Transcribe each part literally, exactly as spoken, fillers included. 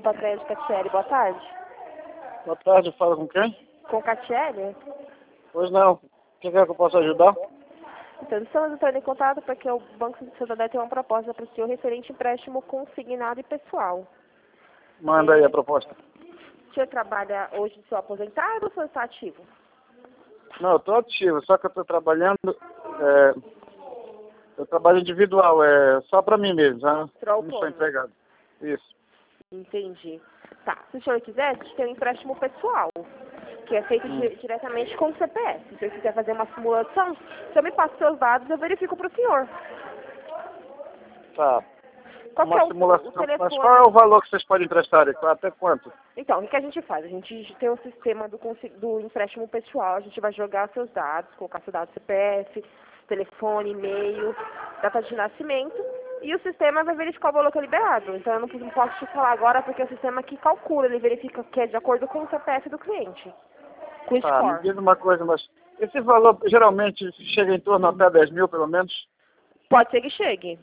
Arroba Crédito Catiele, boa tarde. Boa tarde, fala com quem? Com Catiele? Pois não. Quem quer que eu possa ajudar? Então, estamos entrando em contato porque o Banco de Santander tem uma proposta para o senhor referente a empréstimo consignado e pessoal. Manda aí a proposta. O senhor trabalha hoje de seu aposentado ou o senhor está ativo? Não, eu estou ativo, só que eu estou trabalhando... É, eu trabalho individual, é só para mim mesmo, né? Não sou empregado. Isso. Entendi. Tá, se o senhor quiser, a gente tem um empréstimo pessoal, que é feito Hum. di diretamente com o C P F. Se o senhor quiser fazer uma simulação, o senhor me passa seus dados, eu verifico para o senhor. Tá. Qual que Uma é o, simulação. o telefone? Mas qual é o valor que vocês podem emprestar? Até quanto? Então, o que a gente faz? A gente tem o sistema do, do empréstimo pessoal, a gente vai jogar seus dados, colocar seu dado C P F, telefone, e-mail, data de nascimento, e o sistema vai verificar o valor que é liberado. Então, eu não, não posso te falar agora porque é o sistema que calcula, ele verifica que é de acordo com o C P F do cliente. Com o Tá, me score. diz uma coisa, mas esse valor geralmente chega em torno até dez mil, pelo menos? Pode ser que chegue.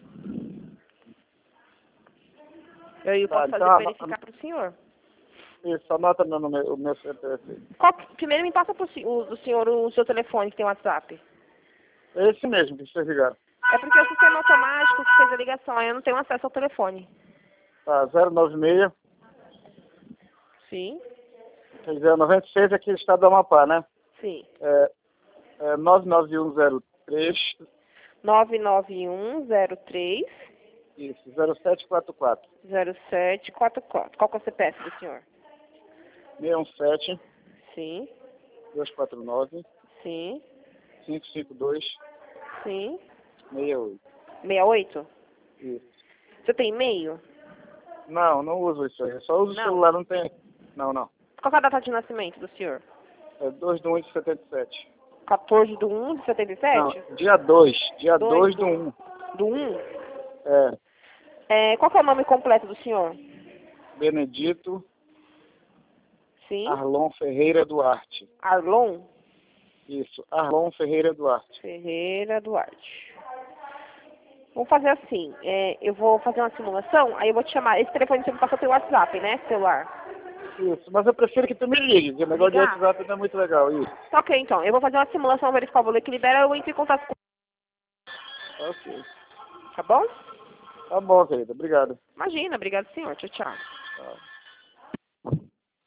Eu Tá, posso fazer então, verificar para o senhor. Isso, anota meu número, o meu C P F. Qual, primeiro me passa pro, o, do senhor o seu telefone que tem WhatsApp. É esse mesmo que vocês ligaram. É porque é o sistema automático que fez a ligação, aí eu não tenho acesso ao telefone. Tá, zero nove seis, Sim, quer dizer, noventa e seis aqui no estado do Amapá, né? sim. É, é nove nove um zero três. nove nove um zero três. Isso, zero sete quatro quatro. zero sete quatro quatro. Qual que é o C P F do senhor? seis um sete, Sim, dois quatro nove, sim, cinco cinco dois, sim. seis oito. sessenta e oito? Isso. Você tem e-mail? Não, não uso isso aí. Eu só uso o Não. celular, não tem. Não, não. Qual que é a data de nascimento do senhor? É dois de um de setenta e sete. quatorze de um de setenta e sete? Não, dia dois. Dia dois dois do um. Do um? É. É, qual que é o nome completo do senhor? Benedito Sim. Arlon Ferreira Duarte. Arlon? Isso, Arlon Ferreira Duarte. Ferreira Duarte. Vamos fazer assim, é, eu vou fazer uma simulação, aí eu vou te chamar. Esse telefone você me passou pelo WhatsApp, né? Celular. Isso, mas eu prefiro que tu me ligue, porque o negócio Ligar? de WhatsApp não é muito legal. Isso. Tá ok, então. Eu vou fazer uma simulação, verificar o valor que libera, eu entro em contato com... Ok. Tá bom? Tá bom, querida. Obrigado. Imagina, obrigado senhor. Tchau, tchau. Tchau.